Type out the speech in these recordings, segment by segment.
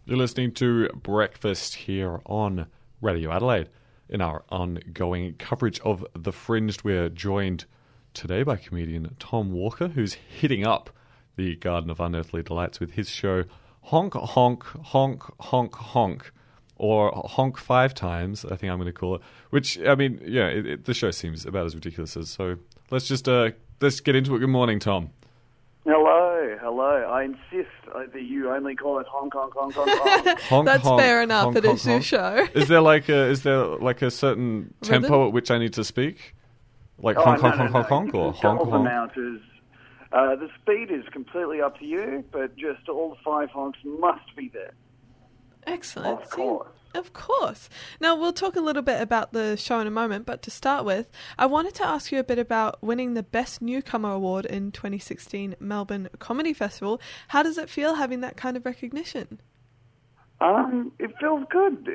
You're listening to Breakfast here on Radio Adelaide. In our ongoing coverage of The Fringed, we're joined today by comedian Tom Walker, who's hitting up the Garden of Unearthly Delights with his show Honk, Honk, Honk, Honk, Honk, or Honk 5 times, I think I'm going to call it, which, I mean, yeah, the show seems about as ridiculous as, so let's just, let's get into it. Good morning, Tom. Hello. I insist that you only call it honk, honk, honk, honk, honk. Honk, That's honk, fair enough. honk, It honk, is your honk. show. Is there like a certain tempo at which I need to speak? Like honk, honk, honk, honk, honk, or honk, Double honk? them out as, the speed is completely up to you, but just all the 5 honks must be there. Excellent. Of course. Of course. Now, we'll talk a little bit about the show in a moment, but to start with, I wanted to ask you a bit about winning the Best Newcomer Award in 2016 Melbourne Comedy Festival. How does it feel having that kind of recognition? It feels good.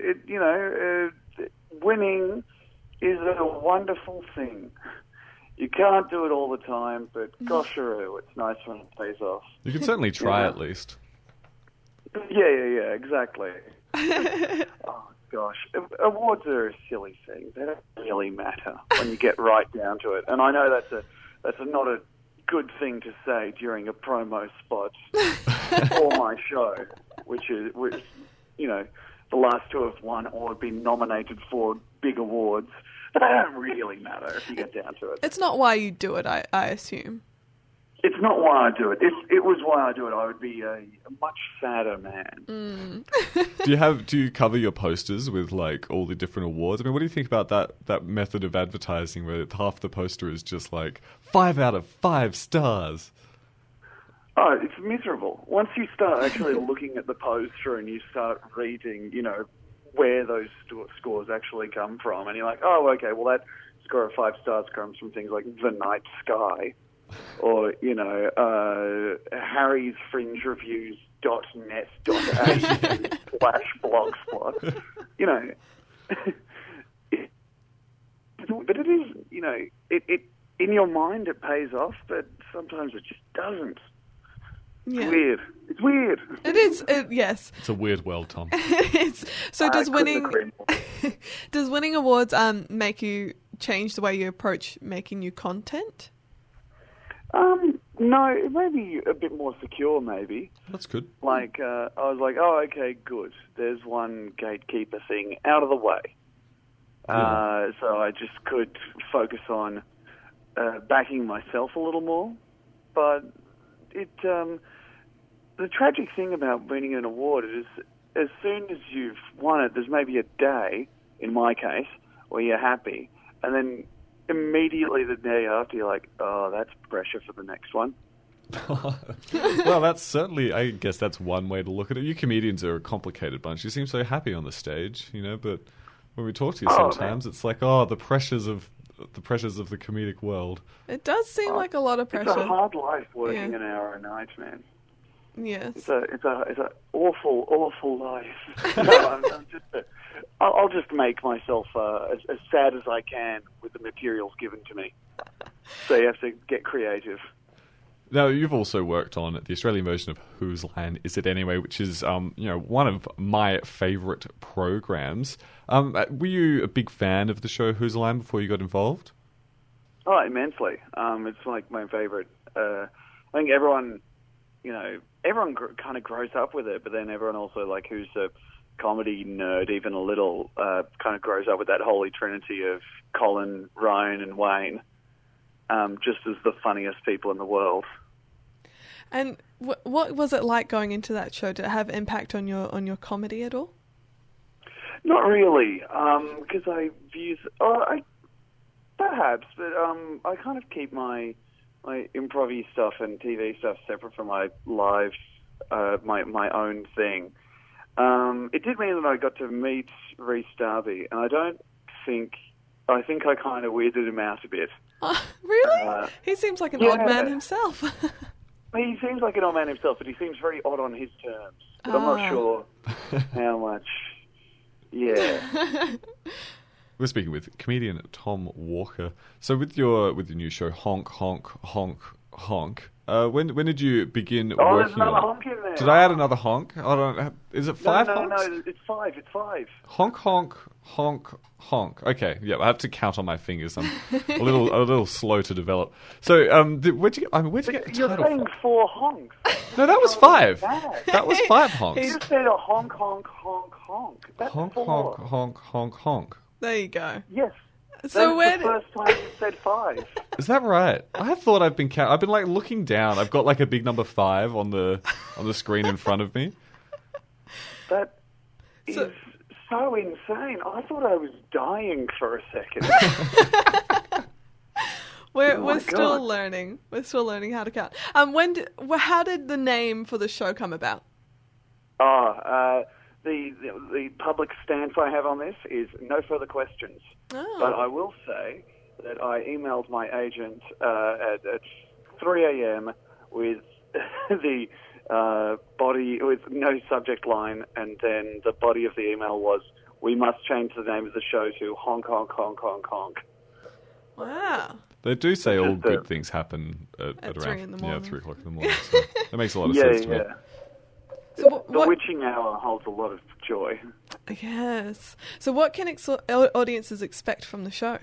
Winning is a wonderful thing. You can't do it all the time, but gosh, it's nice when it pays off. You can certainly try at least. Yeah, exactly. Oh, gosh. Awards are a silly thing. They don't really matter when you get right down to it. And I know that's not a good thing to say during a promo spot for my show, which the last two have won or been nominated for big awards. But they don't really matter if you get down to it. It's not why you do it, I assume. It's not why I do it. If it was why I do it, I would be a much sadder man. Do you cover your posters with like all the different awards? I mean, what do you think about that method of advertising where half the poster is just like 5 out of 5 stars? Oh, it's miserable. Once you start actually looking at the poster and you start reading, where those scores actually come from, and you're like, oh, okay, well that score of 5 stars comes from things like The Night Sky. Or, Harry's Fringe Reviews.net.au/blogspot. But it is, it in your mind it pays off, but sometimes it just doesn't. Yeah. It's weird. It is, yes. It's a weird world, Tom. So does couldn't agree more. does winning awards make you change the way you approach making new content? No, it may be a bit more secure, maybe. That's good. Like, I was like, oh, okay, good. There's one gatekeeper thing out of the way. Yeah. So I just could focus on backing myself a little more. But the tragic thing about winning an award is as soon as you've won it, there's maybe a day, in my case, where you're happy, and then immediately the day after, you're like, oh, that's pressure for the next one. Well, that's certainly, I guess that's one way to look at it. You comedians are a complicated bunch. You seem so happy on the stage, but when we talk to you sometimes, it's like, oh, the pressures of the comedic world. It does seem like a lot of pressure. It's a hard life working an hour a night, man. Yes. It's a awful life. No, I'll just make myself as sad as I can with the materials given to me. So you have to get creative. Now, you've also worked on the Australian version of Whose Line Is It Anyway, which is, one of my favourite programs. Were you a big fan of the show Whose Line before you got involved? Oh, immensely. It's like my favourite. I think everyone kind of grows up with it, but then everyone also, like, who's a comedy nerd, even a little, kind of grows up with that holy trinity of Colin, Ryan, and Wayne, just as the funniest people in the world. And what was it like going into that show? Did it have impact on your comedy at all? Not really, because perhaps, but I kind of keep my improv stuff and TV stuff separate from my live, my own thing. It did mean that I got to meet Rhys Darby, and I think I kind of weirded him out a bit. Really? He seems like an odd man himself. He seems like an odd man himself, but he seems very odd on his terms. But I'm not sure how much. Yeah. We're speaking with comedian Tom Walker. So with your new show Honk Honk Honk honk. When did you begin Oh, there's working another on it? honk in there. Did I add another honk? I don't. Is it five no, honks? No, it's five. It's five. Honk, honk, honk, honk. Okay, yeah, I have to count on my fingers. I'm a little slow to develop. So, where'd you get the You're title saying from? 4 honks. No, that was 5. Mad. That was 5 honks. You just said a honk, honk, honk, honk. That's Honk, 4. honk, honk, honk, honk. There you go. Yes. So That was the first time you said 5. Is that right? I thought I've been I've been like looking down. I've got like a big number 5 on the screen in front of me. That is So- so insane. I thought I was dying for a second. We're Oh my still God. learning. We're still learning how to count. How did the name for the show come about? The public stance I have on this is no further questions. Oh. But I will say that I emailed my agent at 3 a.m. with the body with no subject line, and then the body of the email was, "We must change the name of the show to Honk Honk Honk Honk Honk." Wow. They do say all Just, good things happen at 3 around in the morning. 3 o'clock in the morning. So that makes a lot of Yeah, sense to me. yeah. So The witching hour holds a lot of joy. Yes. So what can audiences expect from the show?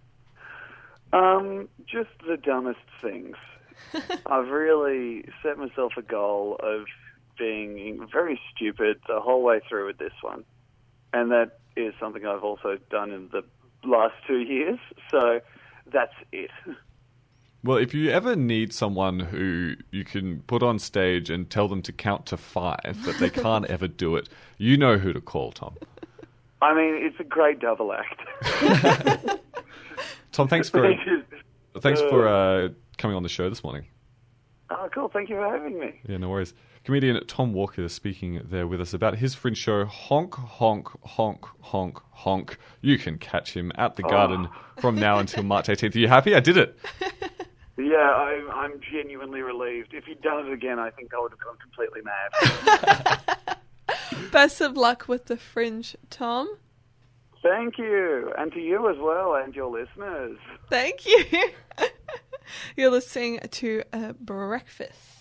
Just the dumbest things. I've really set myself a goal of being very stupid the whole way through with this one. And that is something I've also done in the last 2 years. So that's it. Well, if you ever need someone who you can put on stage and tell them to count to 5, but they can't ever do it, you know who to call, Tom. I mean, it's a great double act. Tom, thanks for coming on the show this morning. Oh, cool. Thank you for having me. Yeah, no worries. Comedian Tom Walker is speaking there with us about his fringe show, Honk, Honk, Honk, Honk, Honk. You can catch him at the Garden from now until March 18th. Are you happy? I did it. Yeah, I'm genuinely relieved. If you'd done it again, I think I would have gone completely mad. Best of luck with the Fringe, Tom. Thank you. And to you as well, and your listeners. Thank you. You're listening to Breakfast.